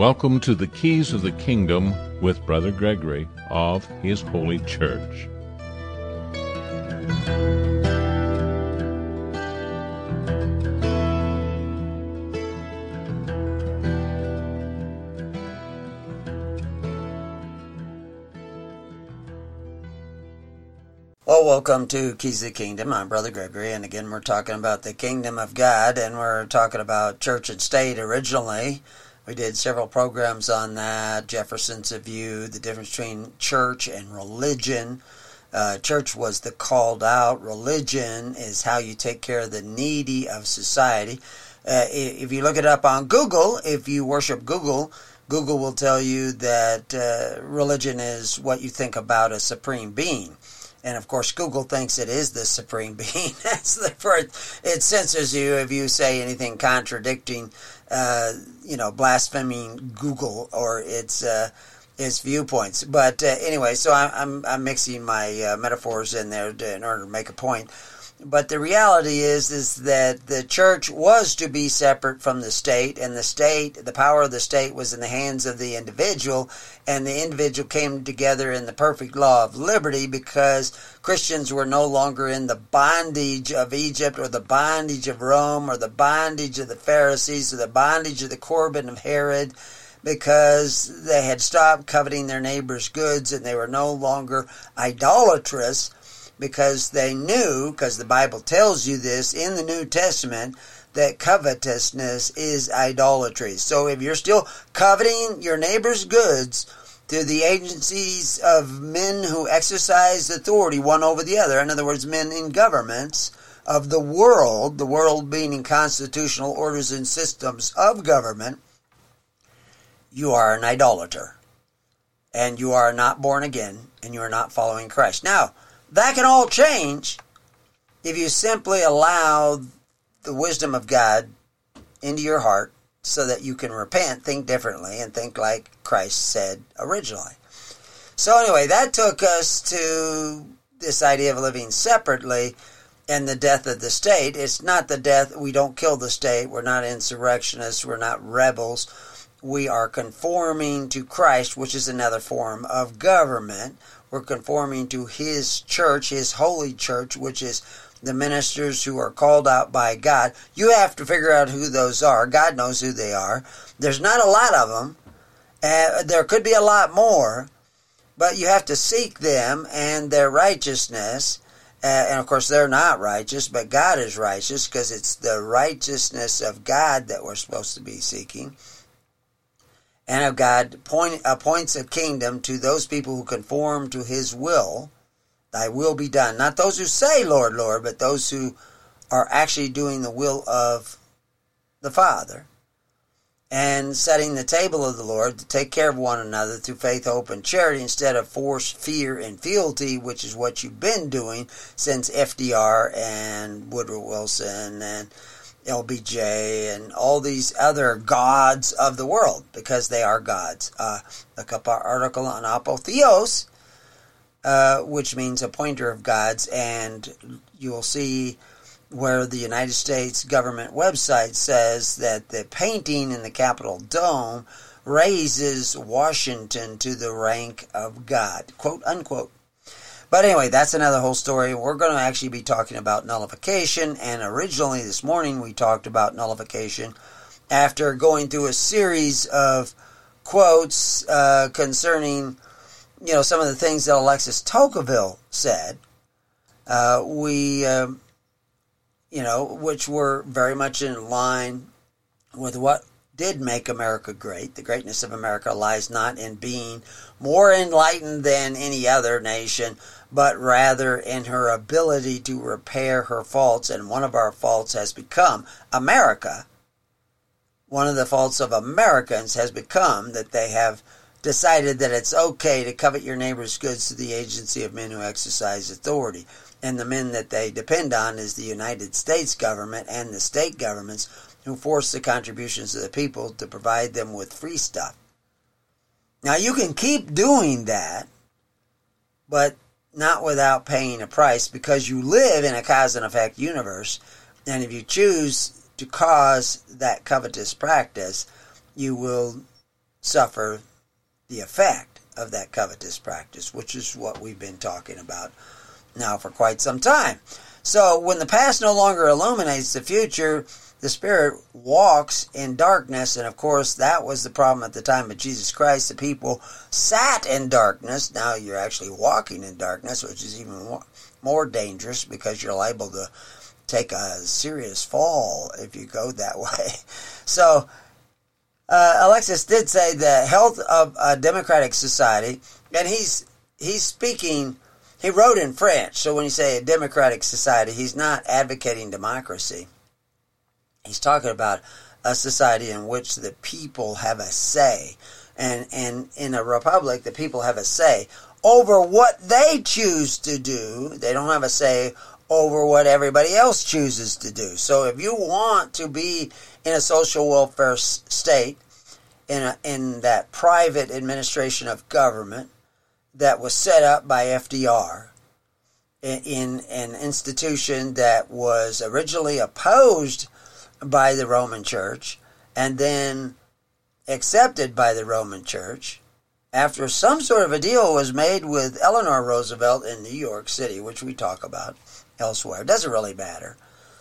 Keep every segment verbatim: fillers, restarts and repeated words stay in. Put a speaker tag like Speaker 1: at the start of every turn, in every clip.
Speaker 1: Welcome to the Keys of the Kingdom with Brother Gregory of His Holy Church.
Speaker 2: Well, welcome to Keys of the Kingdom. I'm Brother Gregory, and again we're talking about the Kingdom of God, and we're talking about church and state originally. We did several programs on that, Jefferson's view, the difference between church and religion. Uh, church was the called out. Religion is how you take care of the needy of society. Uh, if you look it up on Google, if you worship Google, Google will tell you that uh, religion is what you think about a supreme being. And, of course, Google thinks it is the supreme being. That's the first. It censors you if you say anything contradicting, uh, you know, blaspheming Google or its uh, its viewpoints. But uh, anyway, so I, I'm I'm mixing my uh, metaphors in there to, in order to make a point. But the reality is, is that the church was to be separate from the state, and the state, the power of the state was in the hands of the individual, and the individual came together in the perfect law of liberty because Christians were no longer in the bondage of Egypt or the bondage of Rome or the bondage of the Pharisees or the bondage of the Corbin of Herod, because they had stopped coveting their neighbor's goods and they were no longer idolatrous. Because they knew, because the Bible tells you this in the New Testament, that covetousness is idolatry. So if you're still coveting your neighbor's goods through the agencies of men who exercise authority one over the other, in other words, men in governments of the world, the world being in constitutional orders and systems of government, you are an idolater. And you are not born again, and you are not following Christ. Now, that can all change if you simply allow the wisdom of God into your heart so that you can repent, think differently, and think like Christ said originally. So anyway, that took us to this idea of living separately and the death of the state. It's not the death, we don't kill the state, we're not insurrectionists, we're not rebels. We are conforming to Christ, which is another form of government. We're conforming to His church, His holy church, which is the ministers who are called out by God. You have to figure out who those are. God knows who they are. There's not a lot of them. Uh, there could be a lot more, but you have to seek them and their righteousness. Uh, and, of course, they're not righteous, but God is righteous because it's the righteousness of God that we're supposed to be seeking. And of God point, appoints a kingdom to those people who conform to His will. Thy will be done. Not those who say, Lord, Lord, but those who are actually doing the will of the Father. And setting the table of the Lord to take care of one another through faith, hope, and charity instead of force, fear, and fealty, which is what you've been doing since F D R and Woodrow Wilson and L B J and all these other gods of the world, because they are gods. Uh, look up our article on apotheos, uh, which means appointer of gods, and you will see where the United States government website says that the painting in the Capitol Dome raises Washington to the rank of God, quote unquote. But anyway, that's another whole story. We're going to actually be talking about nullification, and originally this morning we talked about nullification after going through a series of quotes uh, concerning, you know, some of the things that Alexis Tocqueville said. Uh, we, uh, you know, which were very much in line with what did make America great. The greatness of America lies not in being more enlightened than any other nation, but rather in her ability to repair her faults. And one of our faults has become America. One of the faults of Americans has become that they have decided that it's okay to covet your neighbor's goods through the agency of men who exercise authority. And the men that they depend on is the United States government and the state governments, who force the contributions of the people to provide them with free stuff. Now, you can keep doing that, but not without paying a price, because you live in a cause and effect universe, and if you choose to cause that covetous practice, you will suffer the effect of that covetous practice, which is what we've been talking about now for quite some time. So when the past no longer illuminates the future, the Spirit walks in darkness, and of course that was the problem at the time of Jesus Christ. The people sat in darkness. Now you're actually walking in darkness, which is even more, more dangerous because you're liable to take a serious fall if you go that way. So uh, Alexis did say the health of a democratic society, and he's he's speaking, he wrote in French, so when you say a democratic society, he's not advocating democracy. He's talking about a society in which the people have a say. And, and in a republic, the people have a say over what they choose to do. They don't have a say over what everybody else chooses to do. So if you want to be in a social welfare state, in, a, in that private administration of government that was set up by F D R, in, in an institution that was originally opposed by the Roman Church and then accepted by the Roman Church after some sort of a deal was made with Eleanor Roosevelt in New York City, which we talk about elsewhere. It doesn't really matter.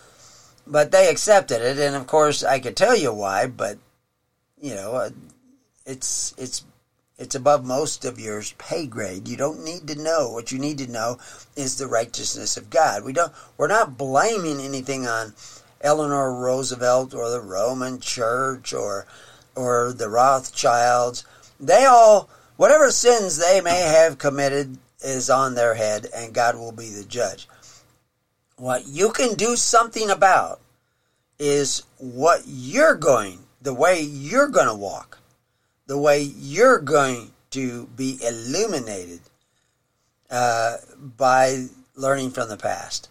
Speaker 2: But they accepted it, and of course I could tell you why, but you know, it's it's it's above most of your pay grade. You don't need to know. What you need to know is the righteousness of God. We don't we're not blaming anything on Eleanor Roosevelt or the Roman Church or or the Rothschilds. They all, whatever sins they may have committed is on their head, and God will be the judge. What you can do something about is what you're going, the way you're going to walk, the way you're going to be illuminated uh, by learning from the past.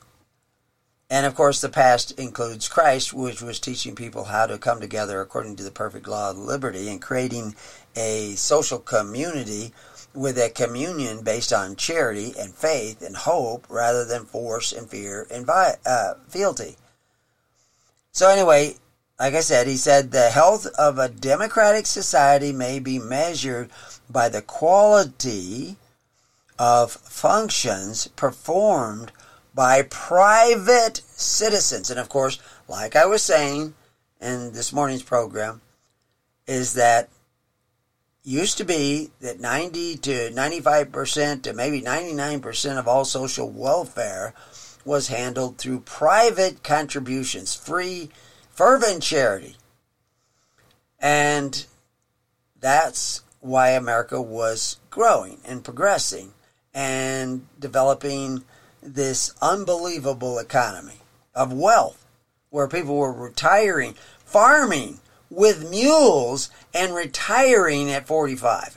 Speaker 2: And of course, the past includes Christ, which was teaching people how to come together according to the perfect law of liberty and creating a social community with a communion based on charity and faith and hope rather than force and fear and vi- uh, fealty. So anyway, like I said, he said the health of a democratic society may be measured by the quality of functions performed by private citizens. And of course, like I was saying in this morning's program, is that used to be that ninety to ninety-five percent to maybe ninety-nine percent of all social welfare was handled through private contributions, free, fervent charity. And that's why America was growing and progressing and developing this unbelievable economy of wealth where people were retiring, farming with mules and retiring at forty-five.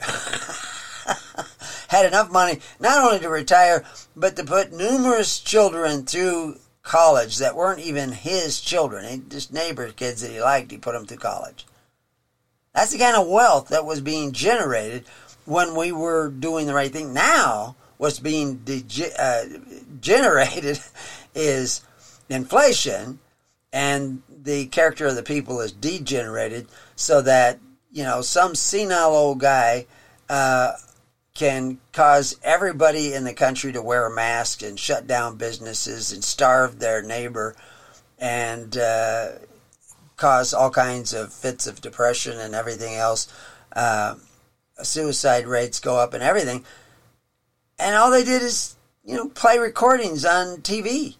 Speaker 2: Had enough money not only to retire, but to put numerous children through college that weren't even his children. He, just neighbor kids that he liked, he put them through college. That's the kind of wealth that was being generated when we were doing the right thing. Now, what's being de- uh, generated is inflation, and the character of the people is degenerated so that, you know, some senile old guy uh, can cause everybody in the country to wear a mask and shut down businesses and starve their neighbor and uh, cause all kinds of fits of depression and everything else. Uh, suicide rates go up and everything. And all they did is, you know, play recordings on T V.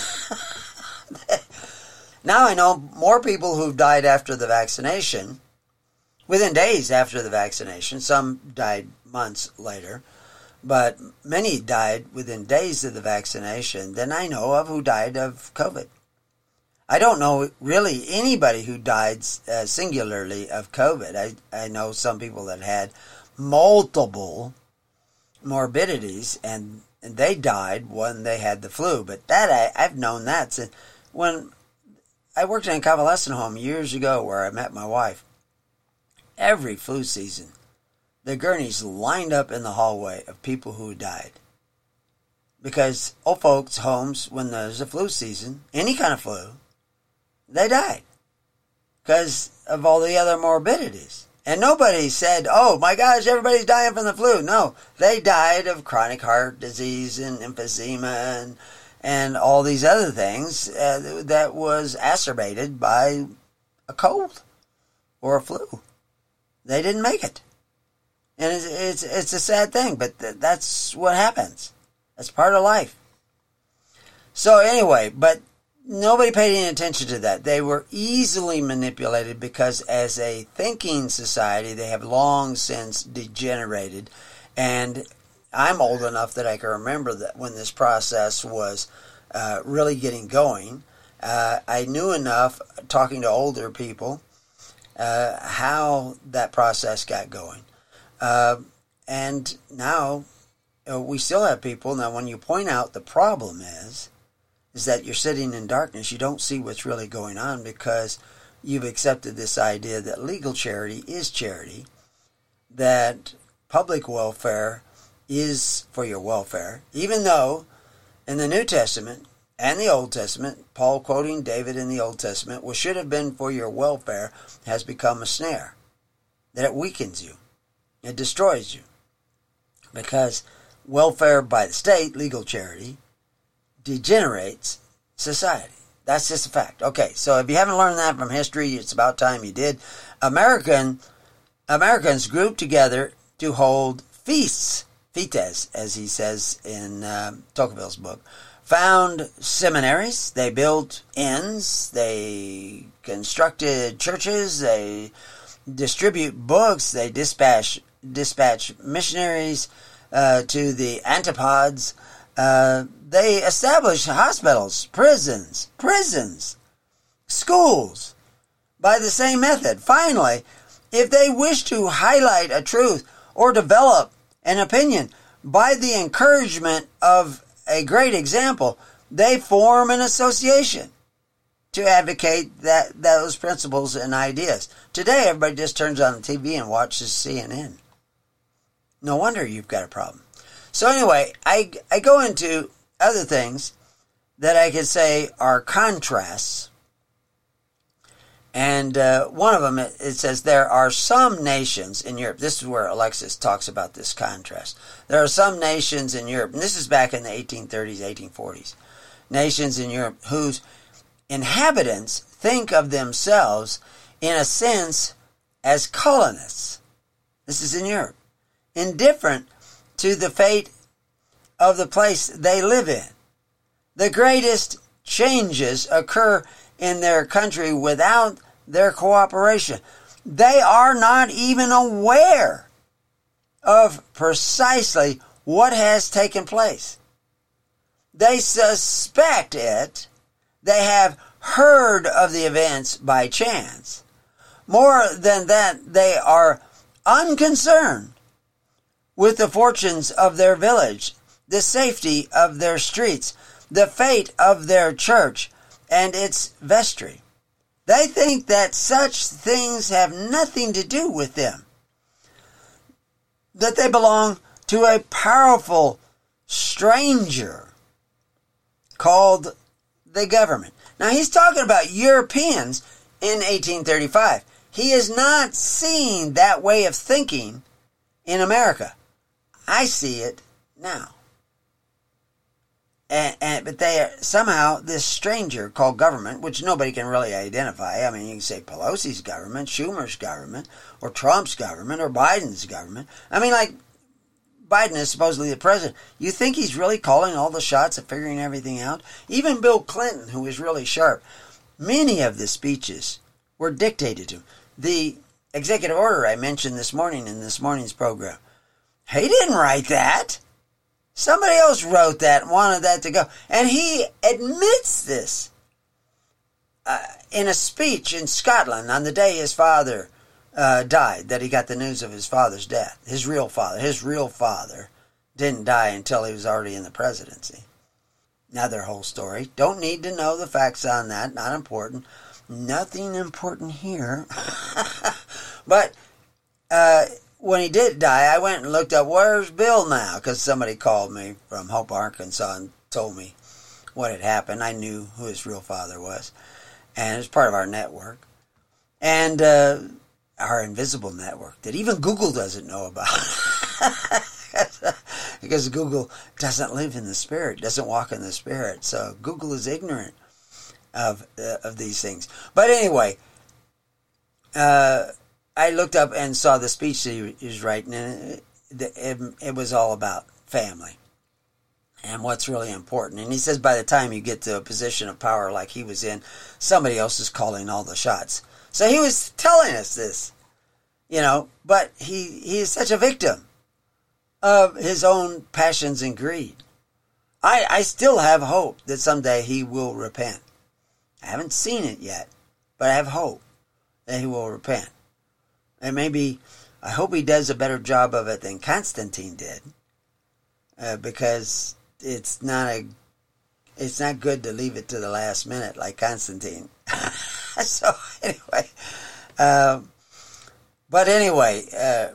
Speaker 2: Now I know more people who've died after the vaccination, within days after the vaccination. Some died months later, but many died within days of the vaccination than I know of who died of COVID. I don't know really anybody who died uh, singularly of COVID. I, I know some people that had multiple morbidities, and, and they died when they had the flu. But that I, I've known that since when I worked in a convalescent home years ago where I met my wife. Every flu season, the gurneys lined up in the hallway of people who died. Because old folks' homes, when there's a flu season, any kind of flu, they died. Because of all the other morbidities. And nobody said, oh my gosh, everybody's dying from the flu. No, they died of chronic heart disease and emphysema and, and all these other things uh, that was exacerbated by a cold or a flu. They didn't make it. And it's, it's, it's a sad thing, but th- that's what happens. That's part of life. So anyway, but nobody paid any attention to that. They were easily manipulated because as a thinking society, they have long since degenerated. And I'm old enough that I can remember that when this process was uh, really getting going. Uh, I knew enough, talking to older people, uh, how that process got going. Uh, and now uh, we still have people. Now, when you point out the problem is, is that you're sitting in darkness. You don't see what's really going on because you've accepted this idea that legal charity is charity, that public welfare is for your welfare, even though in the New Testament and the Old Testament, Paul quoting David in the Old Testament, what should have been for your welfare has become a snare, that it weakens you, it destroys you, because welfare by the state, legal charity, degenerates society. That's just a fact. Okay, so if you haven't learned that from history, it's about time you did. American Americans grouped together to hold feasts, fites, as he says in uh, Tocqueville's book, found seminaries, they built inns, they constructed churches, they distribute books, they dispatch dispatch missionaries uh, to the antipodes. Uh, they established hospitals, prisons, prisons, schools by the same method. Finally, if they wish to highlight a truth or develop an opinion by the encouragement of a great example, they form an association to advocate that those principles and ideas. Today, everybody just turns on the T V and watches C N N. No wonder you've got a problem. So anyway, I, I go into other things that I could say are contrasts. And uh, one of them, it, it says, there are some nations in Europe. This is where Alexis talks about this contrast. There are some nations in Europe, and this is back in the eighteen thirties, eighteen forties. Nations in Europe whose inhabitants think of themselves, in a sense, as colonists. This is in Europe. Indifferent to the fate of the place they live in. The greatest changes occur in their country without their cooperation. They are not even aware of precisely what has taken place. They suspect it. They have heard of the events by chance. More than that, they are unconcerned with the fortunes of their village, the safety of their streets, the fate of their church, and its vestry. They think that such things have nothing to do with them, that they belong to a powerful stranger called the government. Now, he's talking about Europeans in eighteen thirty-five. He is not seeing that way of thinking in America. I see it now. And, and but they are somehow this stranger called government, which nobody can really identify. I mean, you can say Pelosi's government, Schumer's government, or Trump's government, or Biden's government. I mean, like, Biden is supposedly the president. You think he's really calling all the shots of figuring everything out? Even Bill Clinton, who is really sharp, many of the speeches were dictated to him. The executive order I mentioned this morning in this morning's program, he didn't write that. Somebody else wrote that and wanted that to go. And he admits this uh, in a speech in Scotland on the day his father uh, died, that he got the news of his father's death. His real father. His real father didn't die until he was already in the presidency. Now their whole story. Don't need to know the facts on that. Not important. Nothing important here. But uh, when he did die, I went and looked up, where's Bill now? Because somebody called me from Hope, Arkansas, and told me what had happened. I knew who his real father was. And it was part of our network. And uh, our invisible network that even Google doesn't know about. Because Google doesn't live in the Spirit, doesn't walk in the Spirit. So Google is ignorant of uh, of these things. But anyway, uh, I looked up and saw the speech that he was writing, and it, it, it was all about family and what's really important. And he says by the time you get to a position of power like he was in, somebody else is calling all the shots. So he was telling us this, you know, but he, he is such a victim of his own passions and greed. I, I still have hope that someday he will repent. I haven't seen it yet, but I have hope that he will repent. And maybe, I hope he does a better job of it than Constantine did, uh, because it's not a, it's not good to leave it to the last minute like Constantine. So anyway, um, but anyway, uh,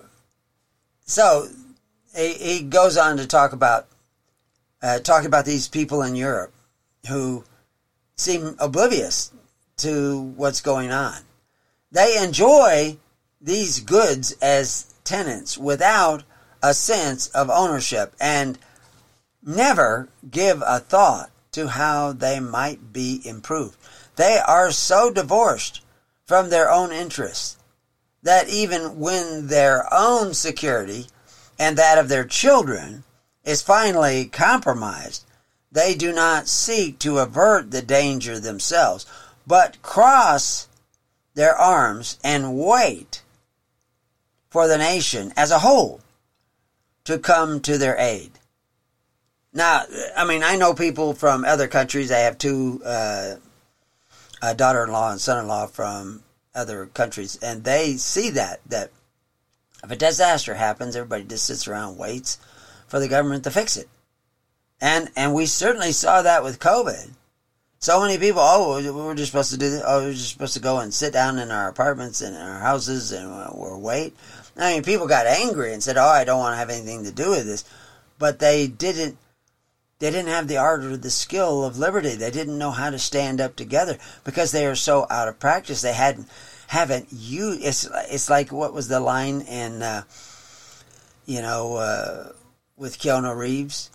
Speaker 2: so he, he goes on to talk about uh, talk about these people in Europe who seem oblivious to what's going on. They enjoy these goods as tenants without a sense of ownership and never give a thought to how they might be improved. They are so divorced from their own interests that even when their own security and that of their children is finally compromised, they do not seek to avert the danger themselves, but cross their arms and wait for the nation as a whole to come to their aid. Now, I mean, I know people from other countries. I have two uh, a daughter-in-law and son-in-law from other countries, and they see that, that if a disaster happens, everybody just sits around and waits for the government to fix it. And and we certainly saw that with COVID. So many people, oh, we were just supposed to do this. Oh, we were just supposed to go and sit down in our apartments and in our houses and we'll wait. I mean, people got angry and said, oh, I don't want to have anything to do with this. But they didn't, they didn't have the art or the skill of liberty. They didn't know how to stand up together because they are so out of practice. They hadn't, haven't used, it's, it's like what was the line in, uh, you know, uh, with Keanu Reeves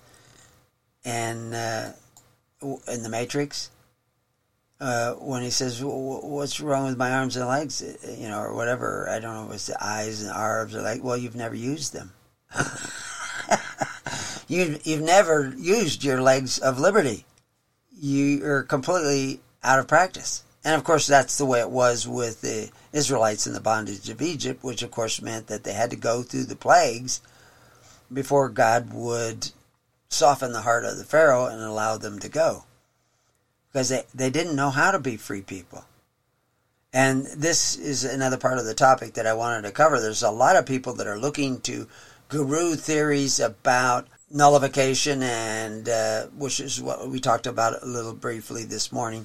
Speaker 2: and uh, in The Matrix, uh, when he says, what's wrong with my arms and legs, you know, or whatever. I don't know if it's the eyes and arms or like, well, you've never used them. you, you've never used your legs of liberty. You are completely out of practice. And of course, that's the way it was with the Israelites in the bondage of Egypt, which of course meant that they had to go through the plagues before God would soften the heart of the Pharaoh and allow them to go. Because they, they didn't know how to be free people. And this is another part of the topic that I wanted to cover. There's a lot of people that are looking to guru theories about nullification, and uh, which is what we talked about a little briefly this morning.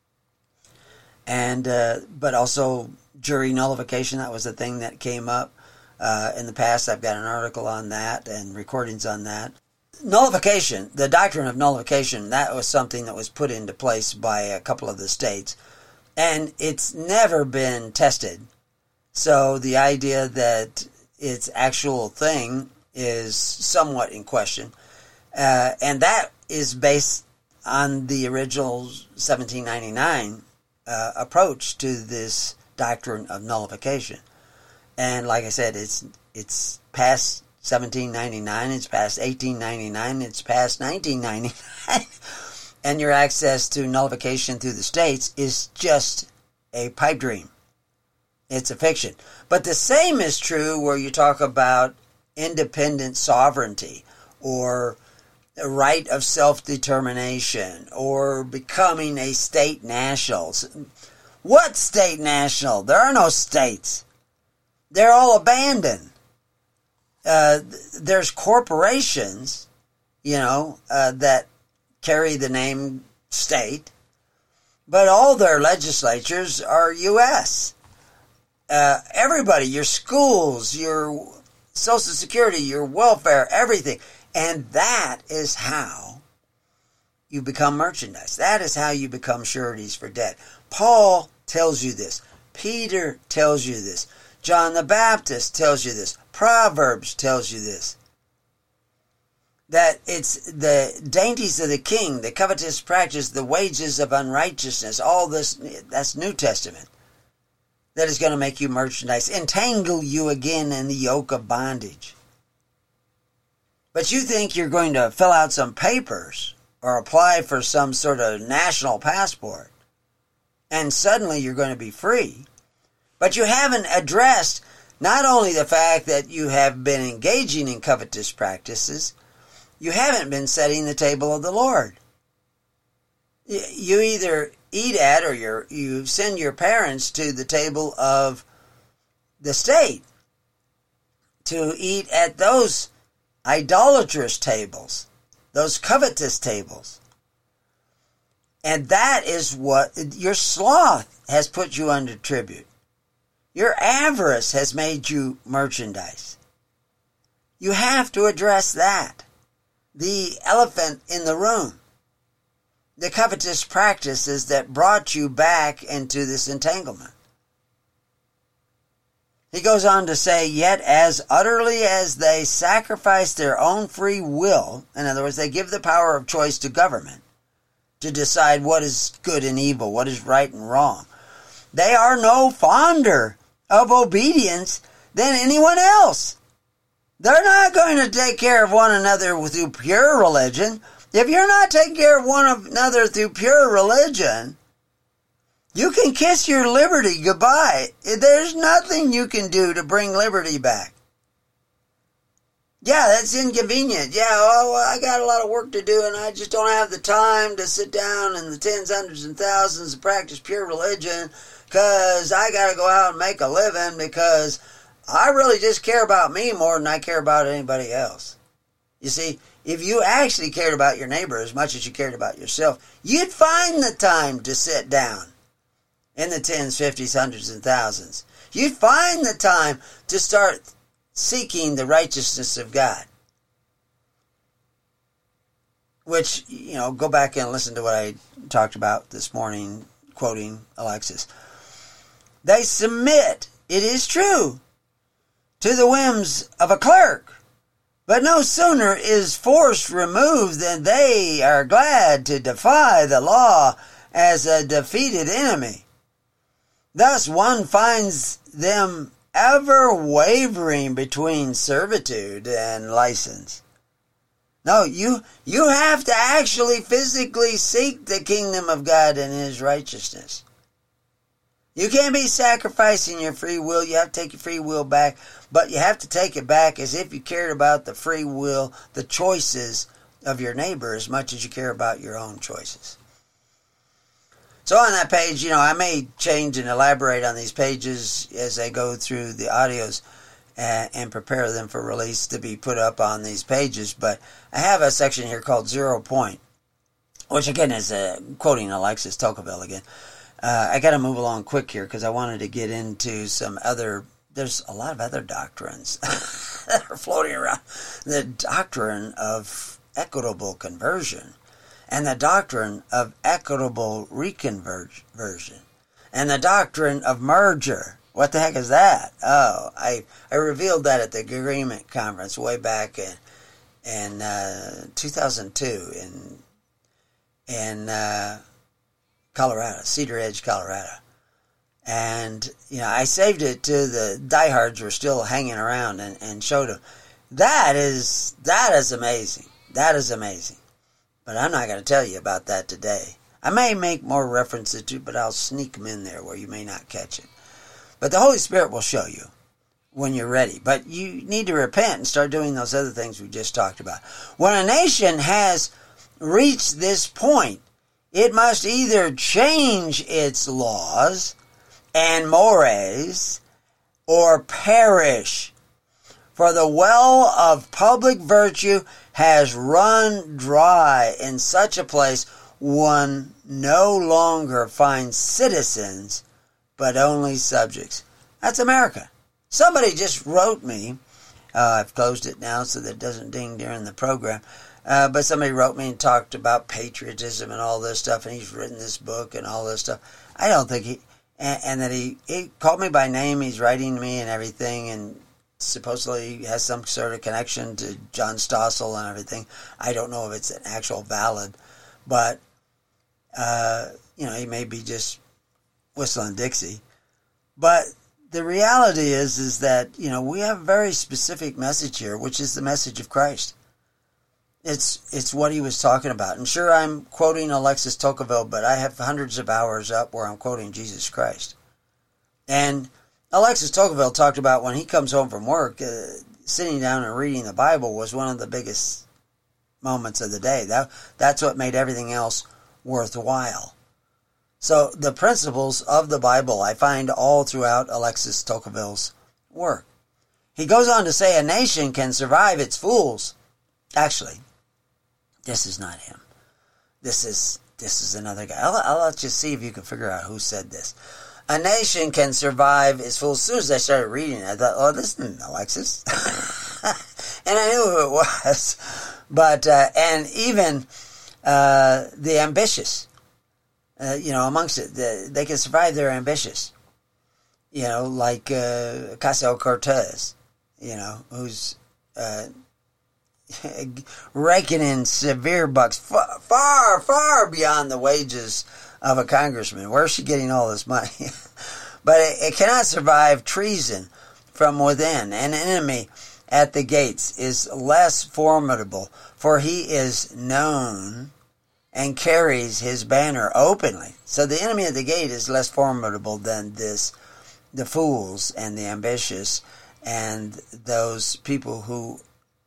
Speaker 2: And uh, but also jury nullification. That was the thing that came up uh, in the past. I've got an article on that and recordings on that. Nullification, the doctrine of nullification, that was something that was put into place by a couple of the states, and it's never been tested. So the idea that its actual thing is somewhat in question, uh, and that is based on the original seventeen ninety-nine uh, approach to this doctrine of nullification. And like I said, it's it's past seventeen ninety-nine, it's past eighteen ninety-nine, it's past nineteen ninety-nine, and your access to nullification through the states is just a pipe dream. It's a fiction. But the same is true where you talk about independent sovereignty or the right of self-determination or becoming a state national. What state national? There are no states. They're all abandoned. Uh, there's corporations, you know, uh, that carry the name state, but all their legislatures are U S Uh, everybody, your schools, your Social Security, your welfare, everything. And that is how you become merchandise. That is how you become sureties for debt. Paul tells you this. Peter tells you this. John the Baptist tells you this. Proverbs tells you this. That it's the dainties of the king, the covetous practice, the wages of unrighteousness, all this, that's New Testament, that is going to make you merchandise, entangle you again in the yoke of bondage. But you think you're going to fill out some papers or apply for some sort of national passport, and suddenly you're going to be free. But you haven't addressed not only the fact that you have been engaging in covetous practices, you haven't been setting the table of the Lord. You either eat at or you're, you send your parents to the table of the state to eat at those idolatrous tables, those covetous tables. And that is what your sloth has put you under tribute. Your avarice has made you merchandise. You have to address that. The elephant in the room. The covetous practices that brought you back into this entanglement. He goes on to say, yet as utterly as they sacrifice their own free will, in other words, they give the power of choice to government to decide what is good and evil, what is right and wrong, they are no fonder of obedience than anyone else. They're not going to take care of one another through pure religion. If you're not taking care of one another through pure religion, you can kiss your liberty goodbye. There's nothing you can do to bring liberty back. Yeah, that's inconvenient. Yeah, oh, well, I got a lot of work to do and I just don't have the time to sit down in the tens, hundreds, and thousands and practice pure religion because I got to go out and make a living because I really just care about me more than I care about anybody else. You see, if you actually cared about your neighbor as much as you cared about yourself, you'd find the time to sit down in the tens, fifties, hundreds, and thousands. You'd find the time to start seeking the righteousness of God. Which, you know, go back and listen to what I talked about this morning, quoting Alexis. They submit, it is true, to the whims of a clerk, but no sooner is force removed than they are glad to defy the law as a defeated enemy. Thus one finds them ever wavering between servitude and license. No, you you have to actually physically seek the kingdom of God and His righteousness. You can't be sacrificing your free will. You have to take your free will back, but you have to take it back as if you cared about the free will, the choices of your neighbor as much as you care about your own choices. So on that page, you know, I may change and elaborate on these pages as I go through the audios and, and prepare them for release to be put up on these pages. But I have a section here called Zero Point, which again is uh, quoting Alexis Tocqueville again. Uh, I got to move along quick here because I wanted to get into some other, there's a lot of other doctrines that are floating around. The doctrine of equitable conversion and the doctrine of equitable reconversion and the doctrine of merger. What the heck is that? Oh, I I revealed that at the Agreement Conference way back in, in uh, two thousand two in, in uh, Colorado, Cedar Edge, Colorado. And, you know, I saved it to the diehards were still hanging around and, and showed them. That is, that is amazing. That is amazing. But I'm not going to tell you about that today. I may make more references to it, but I'll sneak them in there where you may not catch it. But the Holy Spirit will show you when you're ready. But you need to repent and start doing those other things we just talked about. When a nation has reached this point, it must either change its laws and mores or perish. For the well of public virtue has run dry in such a place one no longer finds citizens, but only subjects. That's America. Somebody just wrote me, uh, I've closed it now so that it doesn't ding during the program, uh, but somebody wrote me and talked about patriotism and all this stuff, and he's written this book and all this stuff. I don't think he, and, and that he, he called me by name. He's writing to me and everything, and supposedly has some sort of connection to John Stossel and everything. I don't know if it's an actual valid, but, uh, you know, he may be just whistling Dixie. But the reality is, is that, you know, we have a very specific message here, which is the message of Christ. It's it's what he was talking about. And sure, I'm quoting Alexis Tocqueville, but I have hundreds of hours up where I'm quoting Jesus Christ. And Alexis Tocqueville talked about when he comes home from work, uh, sitting down and reading the Bible was one of the biggest moments of the day. That That's what made everything else worthwhile. So the principles of the Bible I find all throughout Alexis Tocqueville's work. He goes on to say a nation can survive its fools. Actually, this is not him. This is this is another guy. I'll, I'll let you see if you can figure out who said this. A nation can survive its fools. As soon as I started reading it, I thought, oh, this isn't Alexis. And I knew who it was. But, uh, and even uh, the ambitious, uh, you know, amongst it, the, they can survive their ambitious. You know, like uh, Ocasio-Cortez, you know, who's uh, raking in severe bucks far, far, far beyond the wages of a congressman. Where's she getting all this money? But it, it cannot survive treason from within. An enemy at the gates is less formidable, for he is known and carries his banner openly. So the enemy at the gate is less formidable than this, the fools and the ambitious and those people who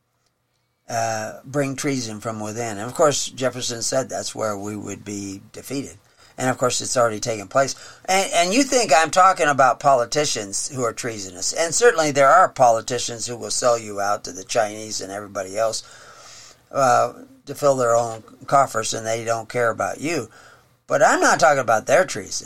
Speaker 2: uh, bring treason from within. And of course, Jefferson said that's where we would be defeated. And of course, it's already taken place. And, and you think I'm talking about politicians who are treasonous. And certainly there are politicians who will sell you out to the Chinese and everybody else uh, to fill their own coffers, and they don't care about you. But I'm not talking about their treason.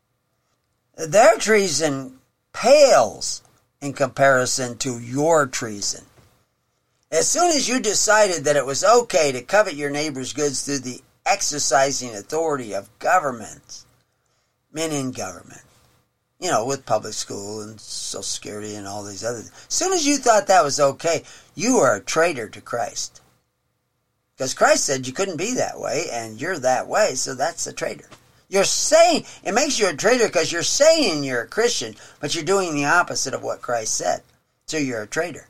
Speaker 2: Their treason pales in comparison to your treason. As soon as you decided that it was okay to covet your neighbor's goods through the exercising authority of governments, men in government, you know, with public school and Social Security and all these other things. As soon as you thought that was okay, you are a traitor to Christ. Because Christ said you couldn't be that way, and you're that way, so that's a traitor. You're saying, it makes you a traitor because you're saying you're a Christian, but you're doing the opposite of what Christ said. So you're a traitor.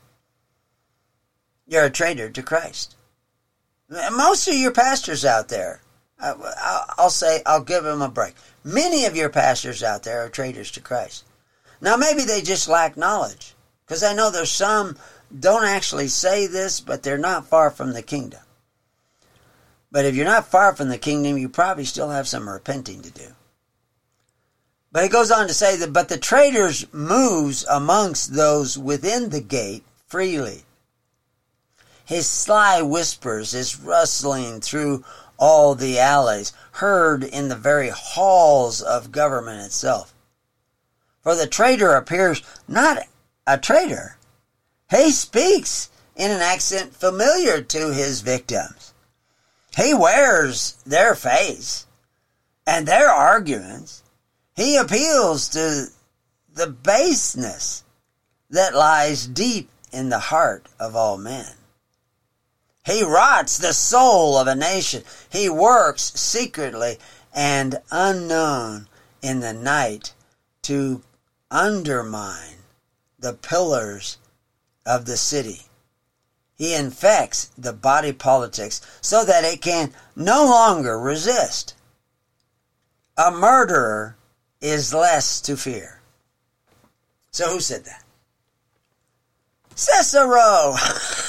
Speaker 2: You're a traitor to Christ. Most of your pastors out there, I'll say, I'll give them a break. Many of your pastors out there are traitors to Christ. Now, maybe they just lack knowledge, because I know there's some don't actually say this, but they're not far from the kingdom. But if you're not far from the kingdom, you probably still have some repenting to do. But it goes on to say that, but the traitors moves amongst those within the gate freely. His sly whispers is rustling through all the alleys, heard in the very halls of government itself. For the traitor appears not a traitor. He speaks in an accent familiar to his victims. He wears their face and their arguments. He appeals to the baseness that lies deep in the heart of all men. He rots the soul of a nation. He works secretly and unknown in the night to undermine the pillars of the city. He infects the body politics so that it can no longer resist. A murderer is less to fear. So who said that? Cicero!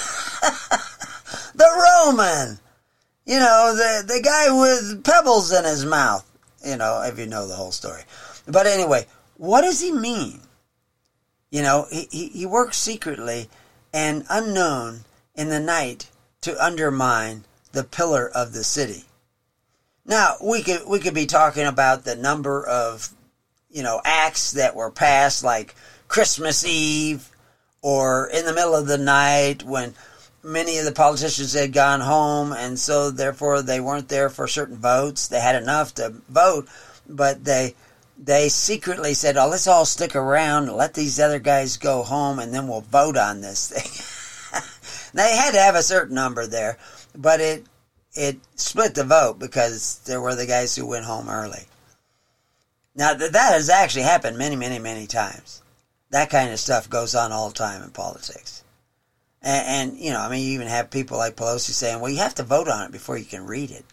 Speaker 2: The Roman, you know, the, the guy with pebbles in his mouth, you know, if you know the whole story. But anyway, what does he mean? You know, he, he, he works secretly and unknown in the night to undermine the pillar of the city. Now, we could, we could be talking about the number of, you know, acts that were passed, like Christmas Eve or in the middle of the night when many of the politicians had gone home, and so therefore they weren't there for certain votes. They had enough to vote, but they they secretly said, oh, let's all stick around and let these other guys go home and then we'll vote on this thing. They had to have a certain number there, but it it split the vote because there were the guys who went home early. Now, th- that has actually happened many, many, many times. That kind of stuff goes on all the time in politics. And, and, you know, I mean, you even have people like Pelosi saying, well, you have to vote on it before you can read it.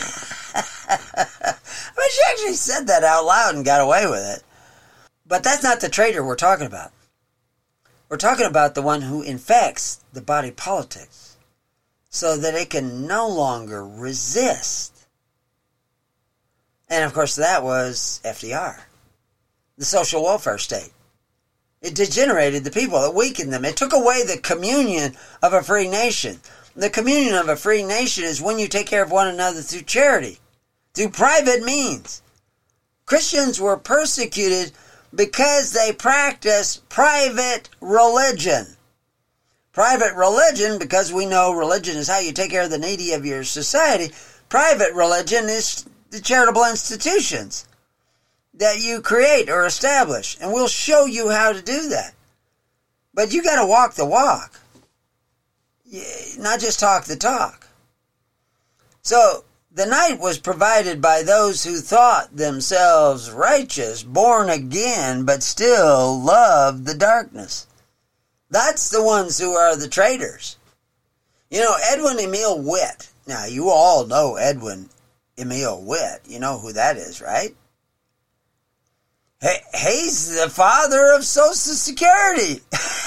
Speaker 2: I mean, she actually said that out loud and got away with it. But that's not the traitor we're talking about. We're talking about the one who infects the body politics so that it can no longer resist. And, of course, that was F D R, the social welfare state. It degenerated the people. It weakened them. It took away the communion of a free nation. The communion of a free nation is when you take care of one another through charity, through private means. Christians were persecuted because they practiced private religion. Private religion, because we know religion is how you take care of the needy of your society. Private religion is the charitable institutions that you create or establish. And we'll show you how to do that. But you got to walk the walk. Not just talk the talk. So, the night was provided by those who thought themselves righteous, born again, but still loved the darkness. That's the ones who are the traitors. You know, Edwin Emil Witt. Now, you all know Edwin Emil Witt. You know who that is, right? Hey, he's the father of Social Security.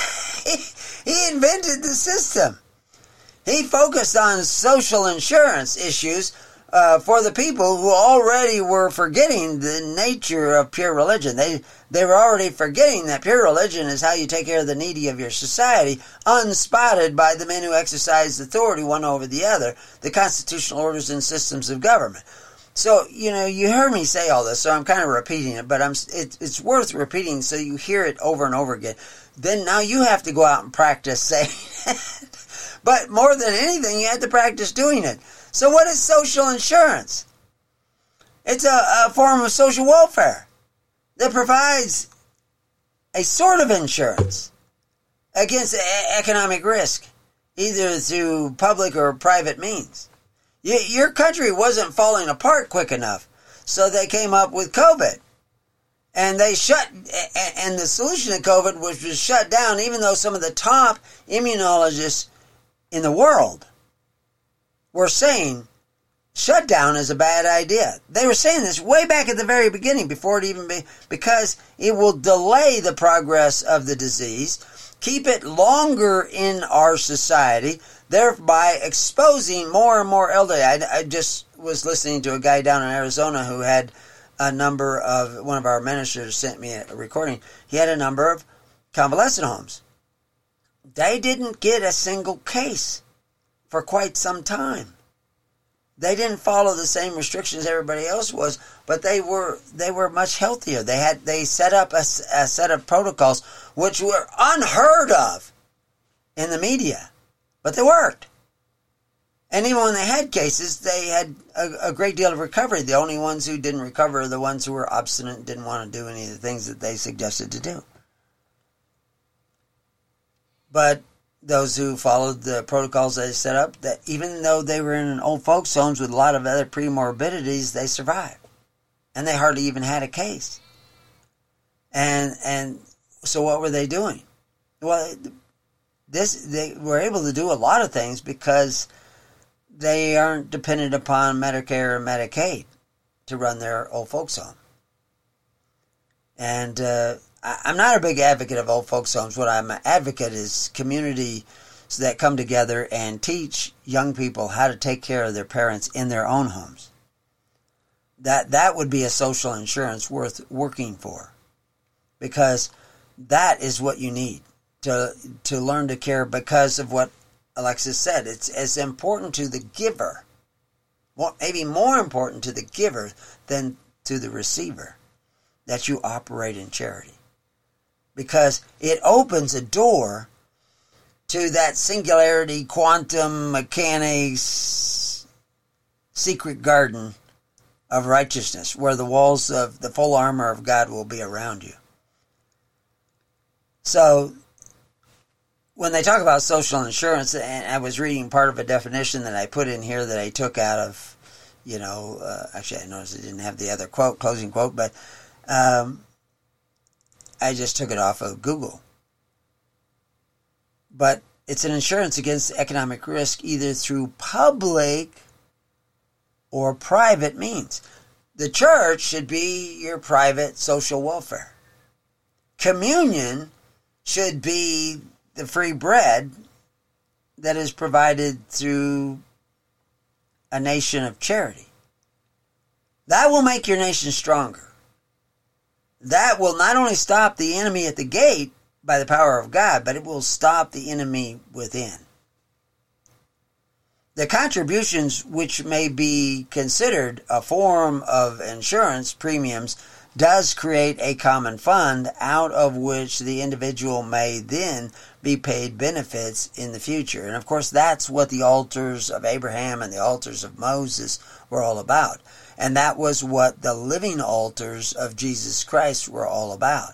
Speaker 2: he, he invented the system. He focused on social insurance issues Uh, for the people who already were forgetting the nature of pure religion. They they were already forgetting that pure religion is how you take care of the needy of your society, unspotted by the men who exercise authority one over the other, the constitutional orders and systems of government. So, you know, you heard me say all this, so I'm kind of repeating it, but I'm it, it's worth repeating so you hear it over and over again. Then now you have to go out and practice saying it. But more than anything, you have to practice doing it. So what is social insurance? It's a, a form of social welfare that provides a sort of insurance against a- economic risk, either through public or private means. Y- your country wasn't falling apart quick enough, so they came up with COVID. And they shut, and the solution to COVID was to shut down, even though some of the top immunologists in the world were saying shutdown is a bad idea. They were saying this way back at the very beginning, before it even be, because it will delay the progress of the disease, keep it longer in our society, thereby exposing more and more elderly. I, I just was listening to a guy down in Arizona who had a number of, one of our ministers sent me a recording, he had a number of convalescent homes. They didn't get a single case for quite some time. They didn't follow the same restrictions everybody else was, but they were they were much healthier. They had they set up a, a set of protocols which were unheard of in the media, but they worked. And even when they had cases, they had a, a great deal of recovery. The only ones who didn't recover are the ones who were obstinate and didn't want to do any of the things that they suggested to do. But those who followed the protocols they set up, that even though they were in old folks' homes with a lot of other premorbidities, they survived. And they hardly even had a case. And and so what were they doing? Well, this they were able to do a lot of things because they aren't dependent upon Medicare and Medicaid to run their old folks' home. And uh, I'm not a big advocate of old folks' homes. What I'm an advocate is communities that come together and teach young people how to take care of their parents in their own homes. That that would be a social insurance worth working for, because that is what you need to to learn to care, because of what Alexis said. It's as important to the giver, well, maybe more important to the giver than to the receiver, that you operate in charity. Because it opens a door to that singularity, quantum mechanics, secret garden of righteousness, where the walls of the full armor of God will be around you. So, when they talk about social insurance, and I was reading part of a definition that I put in here that I took out of, you know, uh, actually I noticed it didn't have the other quote, closing quote, but um, I just took it off of Google. But it's an insurance against economic risk either through public or private means. The church should be your private social welfare. Communion should be the free bread that is provided through a nation of charity. That will make your nation stronger. That will not only stop the enemy at the gate by the power of God, but it will stop the enemy within. The contributions, which may be considered a form of insurance premiums, does create a common fund out of which the individual may then be paid benefits in the future. And of course, that's what the altars of Abraham and the altars of Moses were all about. And that was what the living altars of Jesus Christ were all about.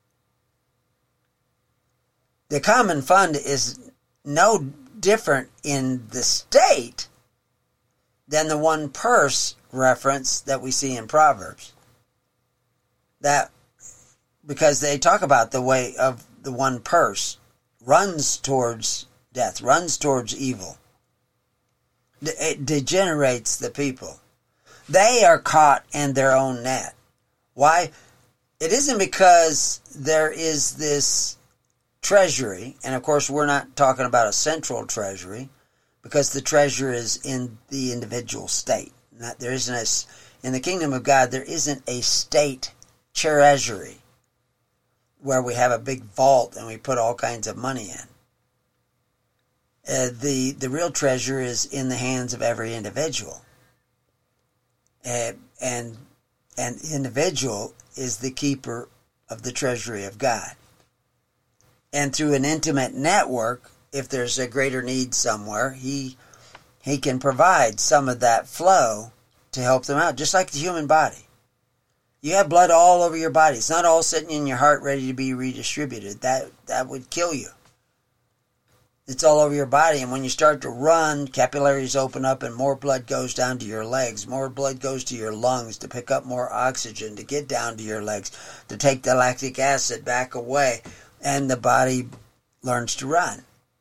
Speaker 2: The common fund is no different in the state than the one purse reference that we see in Proverbs. That, because they talk about the way of the one purse runs towards death, runs towards evil. It degenerates the people. They are caught in their own net. Why? It isn't because there is this treasury, and of course we're not talking about a central treasury, because the treasure is in the individual state. Not, there isn't a, in the kingdom of God, there isn't a state treasury where we have a big vault and we put all kinds of money in. Uh, the, the real treasure is in the hands of every individual. Uh, and an individual is the keeper of the treasury of God. And through an intimate network, if there's a greater need somewhere, he he can provide some of that flow to help them out, just like the human body. You have blood all over your body. It's not all sitting in your heart ready to be redistributed. That that would kill you. It's all over your body, and when you start to run, capillaries open up and more blood goes down to your legs. More blood goes to your lungs to pick up more oxygen, to get down to your legs, to take the lactic acid back away, and the body learns to run.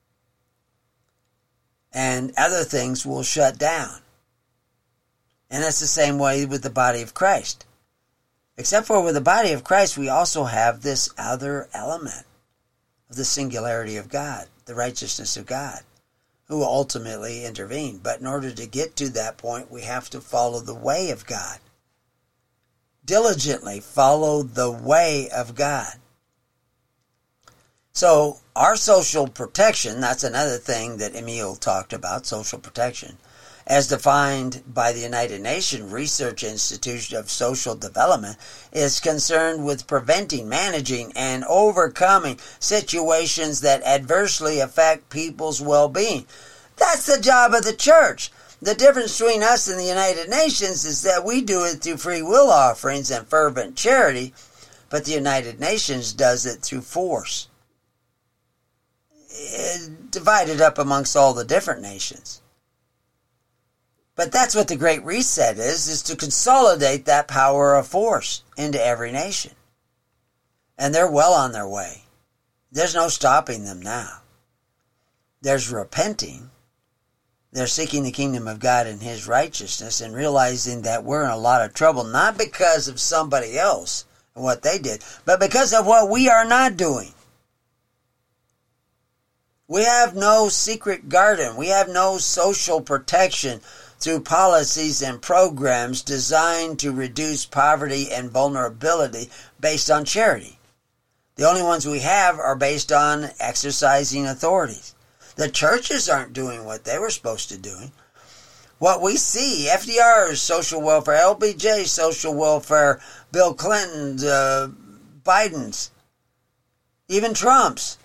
Speaker 2: And other things will shut down. And that's the same way with the body of Christ. Except for with the body of Christ, we also have this other element of the singularity of God, the righteousness of God, who will ultimately intervene. But in order to get to that point, we have to follow the way of God. Diligently follow the way of God. So our social protection, that's another thing that Emil talked about, social protection, as defined by the United Nations Research Institute of Social Development, is concerned with preventing, managing, and overcoming situations that adversely affect people's well-being. That's the job of the church. The difference between us and the United Nations is that we do it through free will offerings and fervent charity, but the United Nations does it through force, divided up amongst all the different nations. But that's what the Great Reset is, is to consolidate that power of force into every nation. And they're well on their way. There's no stopping them now. There's repenting. They're seeking the kingdom of God and His righteousness and realizing that we're in a lot of trouble, not because of somebody else and what they did, but because of what we are not doing. We have no secret garden. We have no social protection through policies and programs designed to reduce poverty and vulnerability based on charity. The only ones we have are based on exercising authorities. The churches aren't doing what they were supposed to do. What we see, F D R's social welfare, L B J's social welfare, Bill Clinton's, uh, Biden's, even Trump's,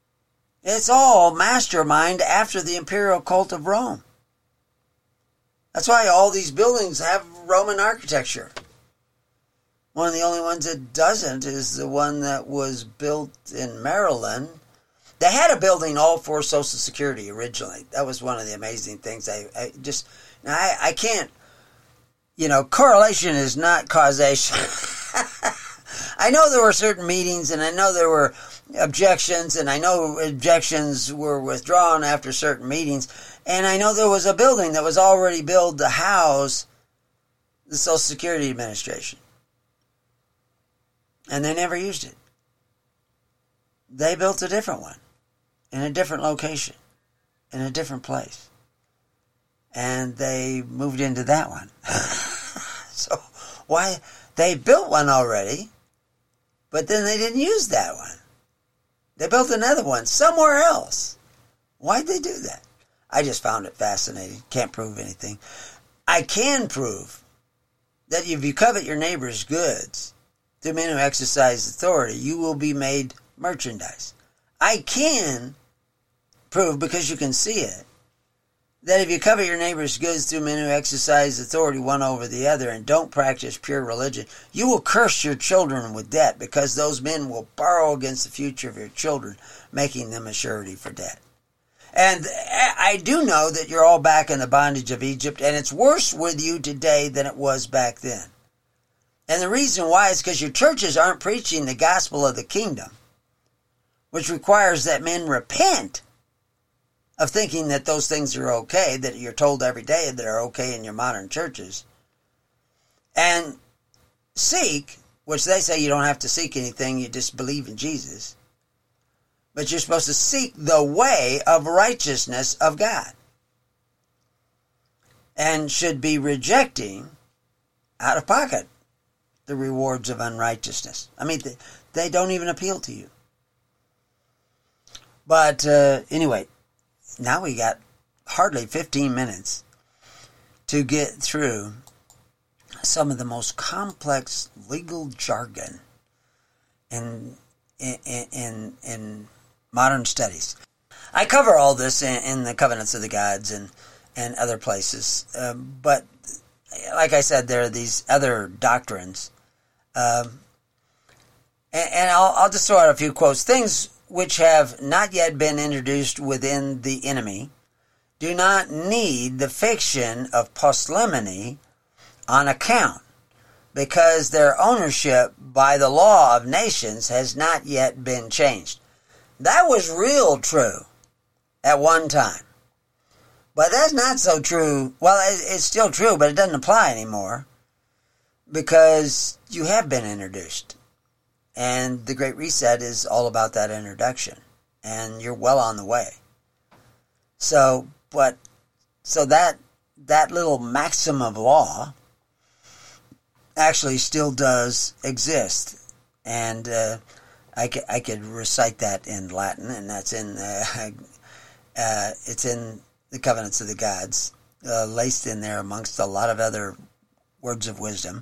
Speaker 2: it's all mastermind after the imperial cult of Rome. That's why all these buildings have Roman architecture. One of the only ones that doesn't is the one that was built in Maryland. They had a building all for Social Security originally. That was one of the amazing things. I, I just, I, I can't, you know, correlation is not causation. I know there were certain meetings, and I know there were objections, and I know objections were withdrawn after certain meetings, and I know there was a building that was already built to house the Social Security Administration. And they never used it. They built a different one, in a different location, in a different place. And they moved into that one. So, why? They built one already, but then they didn't use that one. They built another one somewhere else. Why'd they do that? I just found it fascinating. Can't prove anything. I can prove that if you covet your neighbor's goods, through men who exercise authority, you will be made merchandise. I can prove, because you can see it, that if you covet your neighbor's goods through men who exercise authority one over the other and don't practice pure religion, you will curse your children with debt, because those men will borrow against the future of your children, making them a surety for debt. And I do know that you're all back in the bondage of Egypt, and it's worse with you today than it was back then. And the reason why is because your churches aren't preaching the gospel of the kingdom, which requires that men repent of thinking that those things are okay, that you're told every day that are okay in your modern churches, and seek, which they say you don't have to seek anything, you just believe in Jesus, but you're supposed to seek the way of righteousness of God, and should be rejecting out of pocket the rewards of unrighteousness. I mean, they don't even appeal to you. But uh, anyway, now we got hardly fifteen minutes to get through some of the most complex legal jargon in in in, in modern studies. I cover all this in, in the Covenants of the Gods and and other places, uh, but like I said, there are these other doctrines. Um, and, and I'll, I'll just throw out a few quotes. Things which have not yet been introduced within the enemy do not need the fiction of postlemony on account, because their ownership by the law of nations has not yet been changed. That was real true at one time. But that's not so true. Well, it's still true, but it doesn't apply anymore, because you have been introduced. And the Great Reset is all about that introduction. And you're well on the way. So, but, so that, that little maxim of law actually still does exist. And uh, I, could, I could recite that in Latin, and that's in, uh, uh, it's in the Covenants of the Gods, uh, laced in there amongst a lot of other words of wisdom.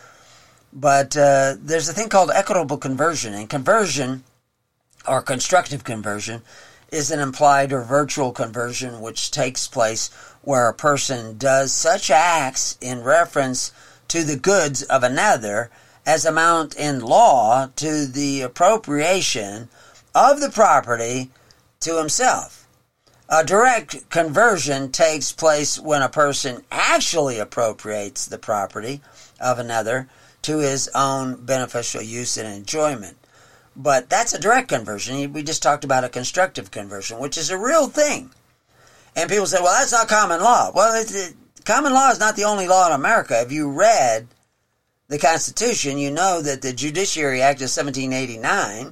Speaker 2: But uh, there's a thing called equitable conversion, and conversion, or constructive conversion, is an implied or virtual conversion which takes place where a person does such acts in reference to the goods of another as amount in law to the appropriation of the property to himself. A direct conversion takes place when a person actually appropriates the property of another to his own beneficial use and enjoyment. But that's a direct conversion. We just talked about a constructive conversion, which is a real thing. And people say, well, that's not common law. Well, it's, it, common law is not the only law in America. If you read the Constitution, you know that the Judiciary Act of seventeen eighty-nine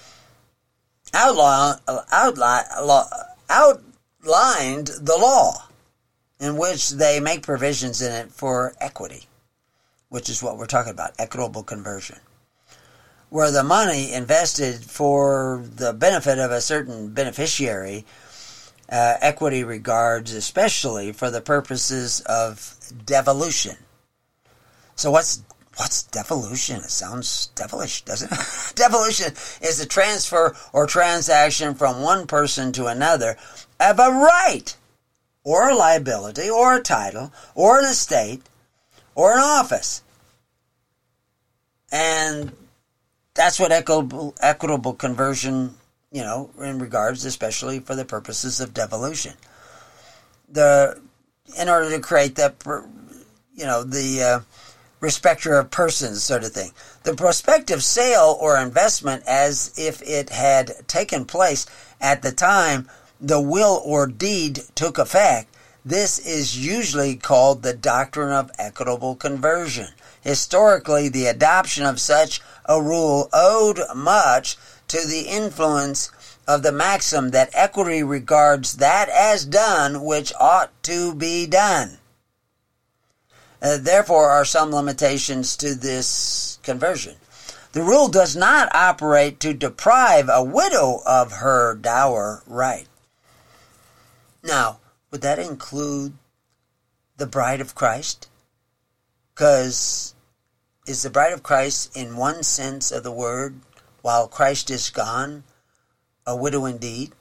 Speaker 2: outlaw, outlaw, law, outlined the law in which they make provisions in it for equity, which is what we're talking about, equitable conversion, where the money invested for the benefit of a certain beneficiary, uh, equity regards especially for the purposes of devolution. So what's what's devolution? It sounds devilish, doesn't it? Devolution is the transfer or transaction from one person to another of a right or a liability, or a title, or an estate, or an office. And that's what equitable, equitable conversion, you know, in regards, especially for the purposes of devolution. The, in order to create that, you know, the uh, respecter of persons sort of thing. The prospective sale or investment as if it had taken place at the time the will or deed took effect. This is usually called the doctrine of equitable conversion. Historically, the adoption of such a rule owed much to the influence of the maxim that equity regards that as done which ought to be done. Uh, therefore are some limitations to this conversion. The rule does not operate to deprive a widow of her dower right. Now, would that include the bride of Christ? Because is the bride of Christ, in one sense of the word, while Christ is gone, a widow indeed?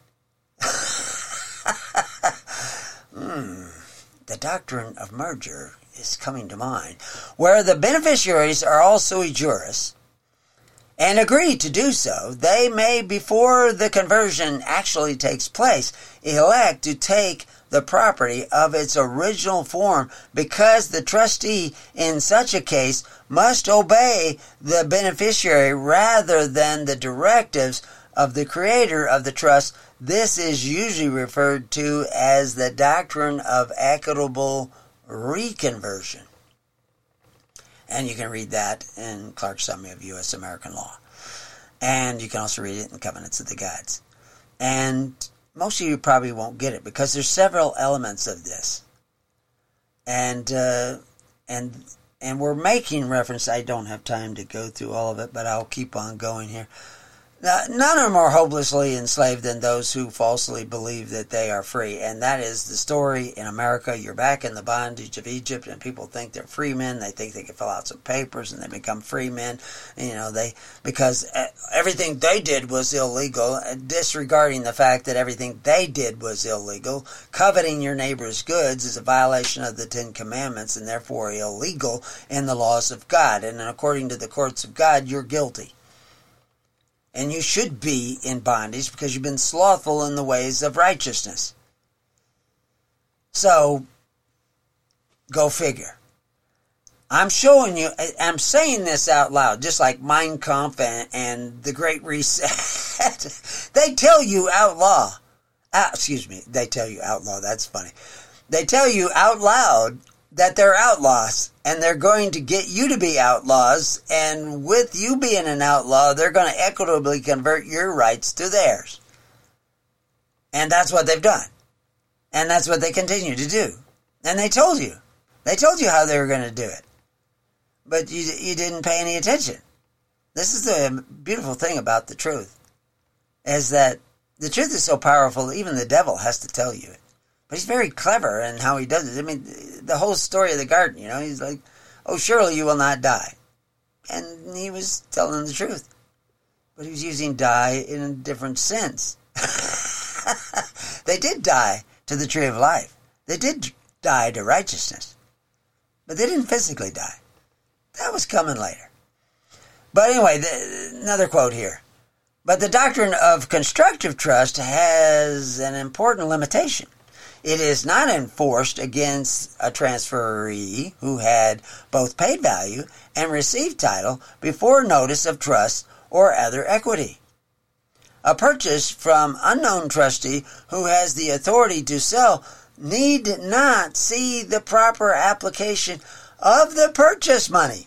Speaker 2: hmm. The doctrine of merger is coming to mind, where the beneficiaries are all sui juris and agree to do so. They may, before the conversion actually takes place, elect to take the property of its original form, because the trustee in such a case must obey the beneficiary rather than the directives of the creator of the trust. This is usually referred to as the doctrine of equitable reconversion. And you can read that in Clark's Summary of U S American Law. And you can also read it in Covenants of the Gods. And most of you probably won't get it because there's several elements of this. And uh, and and we're making reference, I don't have time to go through all of it, but I'll keep on going here. Now, none are more hopelessly enslaved than those who falsely believe that they are free. And that is the story in America. You're back in the bondage of Egypt, and people think they're free men. They think they can fill out some papers, and they become free men. You know, they because everything they did was illegal, disregarding the fact that everything they did was illegal. Coveting your neighbor's goods is a violation of the Ten Commandments, and therefore illegal in the laws of God. And according to the courts of God, you're guilty. And you should be in bondage because you've been slothful in the ways of righteousness. So, go figure. I'm showing you, I'm saying this out loud, just like Mein Kampf and, and the Great Reset. They tell you outlaw. Uh, excuse me, they tell you outlaw, that's funny. They tell you out loud that they're outlaws, and they're going to get you to be outlaws, and with you being an outlaw, they're going to equitably convert your rights to theirs. And that's what they've done. And that's what they continue to do. And they told you. They told you how they were going to do it. But you, you didn't pay any attention. This is the beautiful thing about the truth, is that the truth is so powerful, even the devil has to tell you it. But he's very clever in how he does it. I mean, the whole story of the garden, you know, he's like, oh, surely you will not die. And he was telling the truth. But he was using die in a different sense. They did die to the tree of life. They did die to righteousness. But they didn't physically die. That was coming later. But anyway, the, another quote here. But the doctrine of constructive trust has an important limitation. It is not enforced against a transferee who had both paid value and received title before notice of trust or other equity. A purchase from unknown trustee who has the authority to sell need not see the proper application of the purchase money.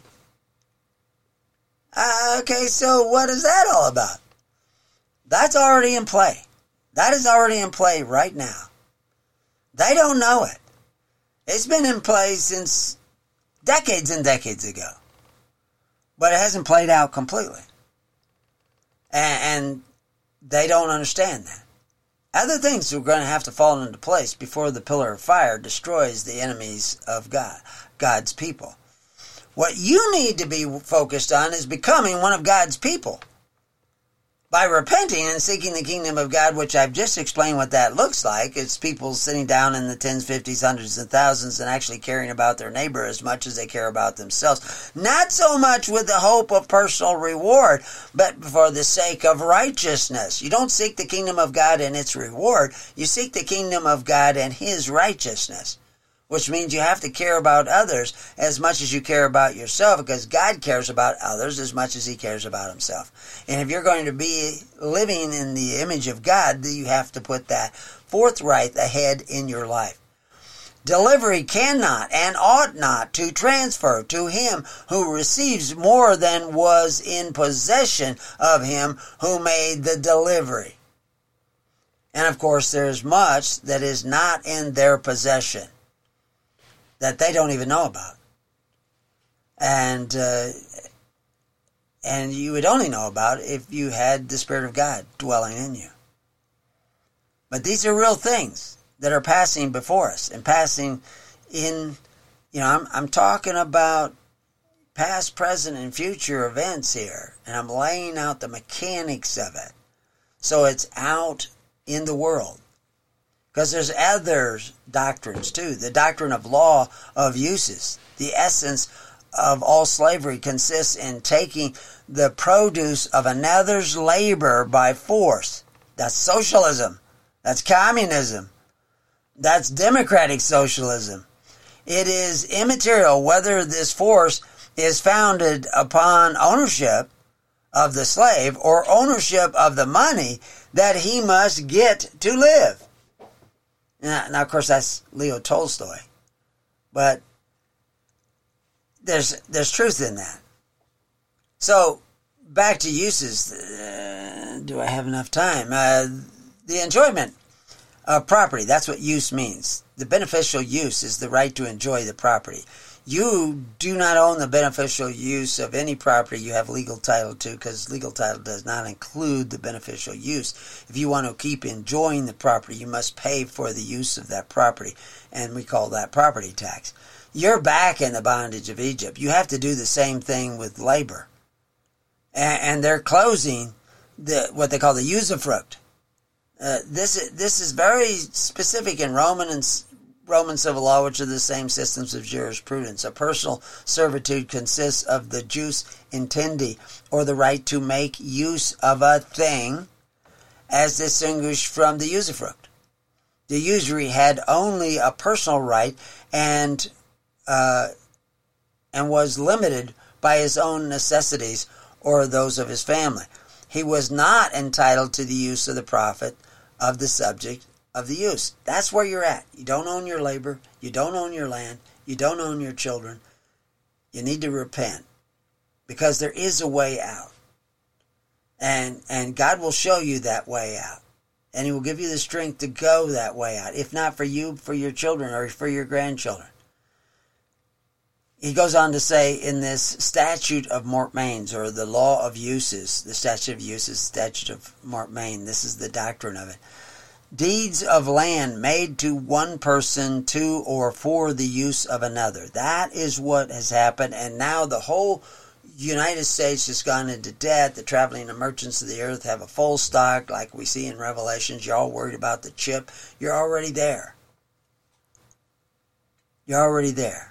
Speaker 2: Uh, okay, so what is that all about? That's already in play. That is already in play right now. They don't know it. It's been in play since decades and decades ago. But it hasn't played out completely. And, and they don't understand that. Other things are going to have to fall into place before the pillar of fire destroys the enemies of God, God's people. What you need to be focused on is becoming one of God's people By repenting and seeking the kingdom of God, which I've just explained what that looks like, it's people sitting down in the tens, fifties, hundreds, and thousands and actually caring about their neighbor as much as they care about themselves. Not so much with the hope of personal reward, but for the sake of righteousness. You don't seek the kingdom of God and its reward. You seek the kingdom of God and his righteousness, which means you have to care about others as much as you care about yourself, because God cares about others as much as he cares about himself. And if you're going to be living in the image of God, then you have to put that forthright ahead in your life. Delivery cannot and ought not to transfer to him who receives more than was in possession of him who made the delivery. And of course, there's much that is not in their possession that they don't even know about. And uh, and you would only know about if you had the Spirit of God dwelling in you. But these are real things that are passing before us and passing in, you know, I'm, I'm talking about past, present, and future events here. And I'm laying out the mechanics of it. So it's out in the world. Because there's other doctrines too. The doctrine of law of uses. The essence of all slavery consists in taking the produce of another's labor by force. That's socialism. That's communism. That's democratic socialism. It is immaterial whether this force is founded upon ownership of the slave or ownership of the money that he must get to live. Now, now, of course, that's Leo Tolstoy, but there's there's truth in that. So, back to uses. Uh, do I have enough time? Uh, the enjoyment of property, that's what use means. The beneficial use is the right to enjoy the property. You do not own the beneficial use of any property you have legal title to, because legal title does not include the beneficial use. If you want to keep enjoying the property, you must pay for the use of that property, and we call that property tax. You're back in the bondage of Egypt. You have to do the same thing with labor. And, and they're closing the what they call the usufruct. Uh, this, this is very specific in Roman and Roman civil law, which are the same systems of jurisprudence. A personal servitude consists of the jus intendi, or the right to make use of a thing, as distinguished from the usufruct. The usury had only a personal right and uh, and was limited by his own necessities or those of his family. He was not entitled to the use of the profit of the subject of the use. That's where you're at. You don't own your labor. You don't own your land. You don't own your children. You need to repent, because there is a way out. And and God will show you that way out. And he will give you the strength to go that way out. If not for you, for your children or for your grandchildren. He goes on to say in this statute of Mortmain's, or the law of uses, the statute of uses, statute of Mortmain, this is the doctrine of it. Deeds of land made to one person to or for the use of another. That is what has happened, and now the whole United States has gone into debt. The traveling merchants of the earth have a full stock, like we see in Revelations. You're all worried about the chip. You're already there. You're already there.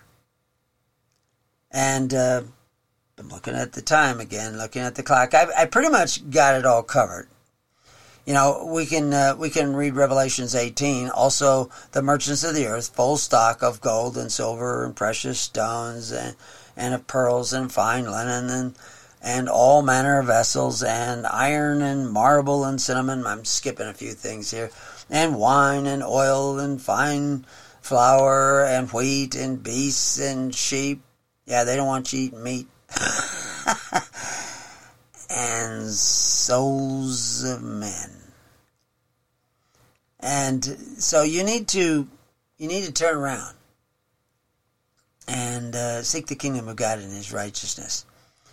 Speaker 2: And uh, I'm looking at the time again, looking at the clock. I, I pretty much got it all covered. You know, we can uh, we can read Revelations eighteen. Also, the merchants of the earth, full stock of gold and silver and precious stones and and of pearls and fine linen and and all manner of vessels and iron and marble and cinnamon. I'm skipping a few things here. And wine and oil and fine flour and wheat and beasts and sheep. Yeah, they don't want you eating meat. And souls of men. And so you need to you need to turn around and uh, seek the kingdom of God and his righteousness.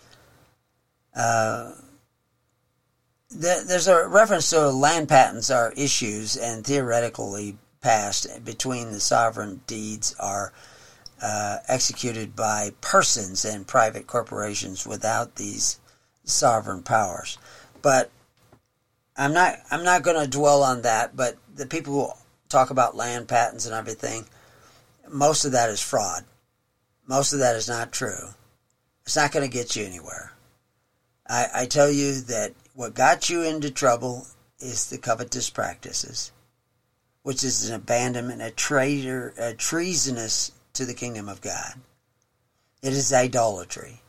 Speaker 2: Uh, there, there's a reference to land patents are issues and theoretically passed between the sovereign deeds are uh, executed by persons and private corporations without these sovereign powers. But I'm not I'm not going to dwell on that, but the people who talk about land patents and everything, most of that is fraud. Most of that is not true. It's not going to get you anywhere. I, I tell you that what got you into trouble is the covetous practices, which is an abandonment, a traitor, a treasonous to the kingdom of God. It is idolatry.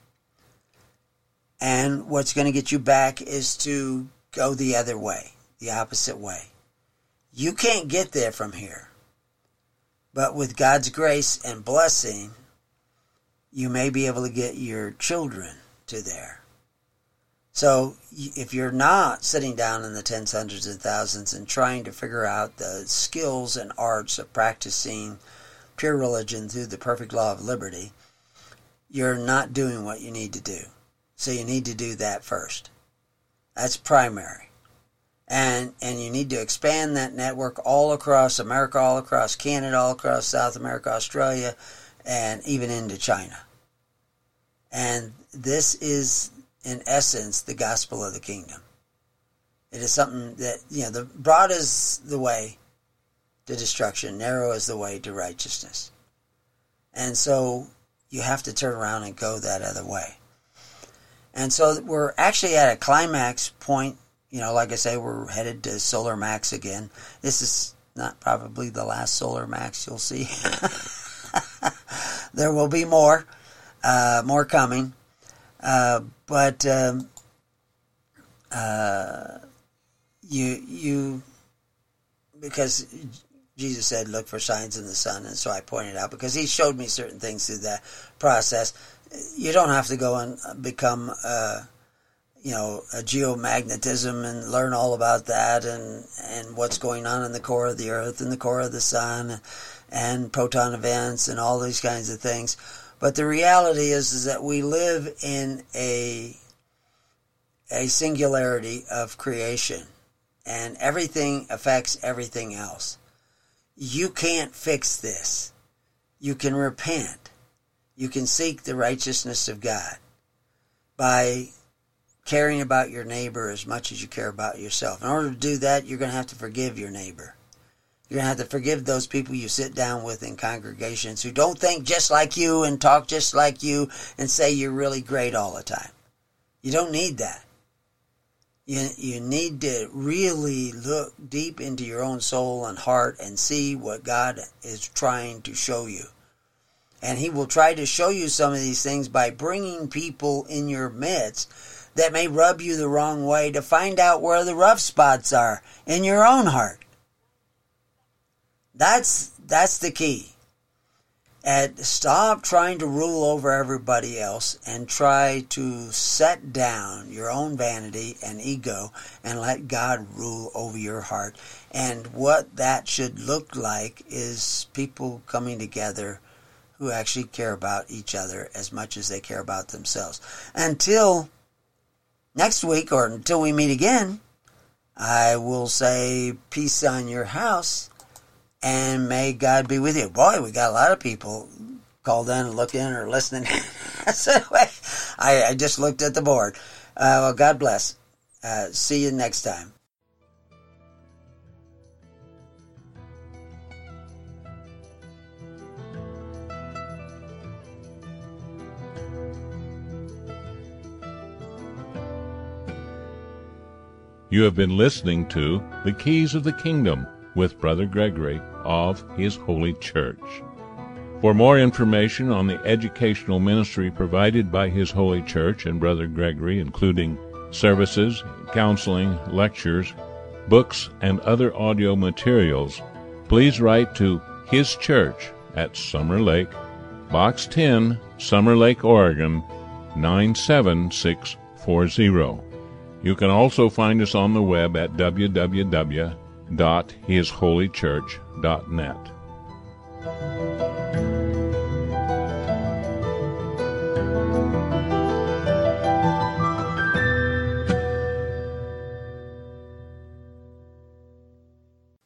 Speaker 2: And what's going to get you back is to go the other way, the opposite way. You can't get there from here. But with God's grace and blessing, you may be able to get your children to there. So if you're not sitting down in the tens, hundreds, and thousands and trying to figure out the skills and arts of practicing pure religion through the perfect law of liberty, you're not doing what you need to do. So you need to do that first. That's primary. And and you need to expand that network all across America, all across Canada, all across South America, Australia, and even into China. And this is, in essence, the gospel of the kingdom. It is something that, you know, the broad is the way to destruction, narrow is the way to righteousness. And so you have to turn around and go that other way. And so we're actually at a climax point. You know, like I say, we're headed to Solar Max again. This is not probably the last Solar Max you'll see. There will be more, uh, more coming. Uh, but um, uh, you, you, because Jesus said, look for signs in the sun, and so I pointed out, because he showed me certain things through that process. You don't have to go and become, uh, you know, a geomagnetism and learn all about that and, and what's going on in the core of the earth and the core of the sun and proton events and all these kinds of things. But the reality is, is that we live in a, a singularity of creation, and everything affects everything else. You can't fix this. You can repent. You can seek the righteousness of God by caring about your neighbor as much as you care about yourself. In order to do that, you're going to have to forgive your neighbor. You're going to have to forgive those people you sit down with in congregations who don't think just like you and talk just like you and say you're really great all the time. You don't need that. You, you need to really look deep into your own soul and heart and see what God is trying to show you. And he will try to show you some of these things by bringing people in your midst that may rub you the wrong way to find out where the rough spots are in your own heart. That's that's the key. And stop trying to rule over everybody else and try to set down your own vanity and ego and let God rule over your heart. And what that should look like is people coming together who actually care about each other as much as they care about themselves. Until next week, or until we meet again, I will say peace on your house, and may God be with you. Boy, we got a lot of people called in and looking or listening. So I, I just looked at the board. Uh, well, God bless. Uh, see you next time.
Speaker 1: You have been listening to The Keys of the Kingdom with Brother Gregory of His Holy Church. For more information on the educational ministry provided by His Holy Church and Brother Gregory, including services, counseling, lectures, books, and other audio materials, please write to His Church at Summer Lake, Box ten, Summer Lake, Oregon, nine seven six four zero. You can also find us on the web at w w w dot his holy church dot net.